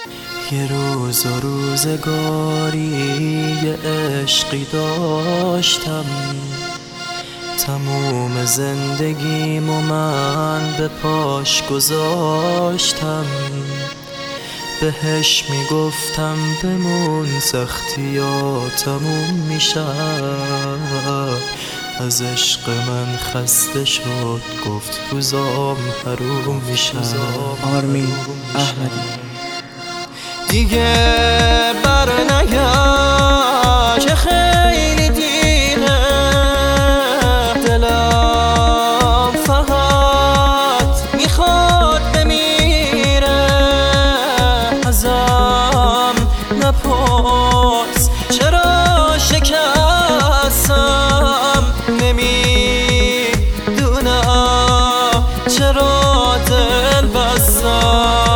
یه روز و روزگاری یه عشقی داشتم، تموم زندگیمو من به پاش گذاشتم. بهش میگفتم بمون سختی‌ها تموم میشن، از عشق من خسته شد گفت روزام حروم میشن. آرمین احمدی. دیگه بر نگشت که خیلی دیره، دلم فقط میخواد بمیره، ازم نپرس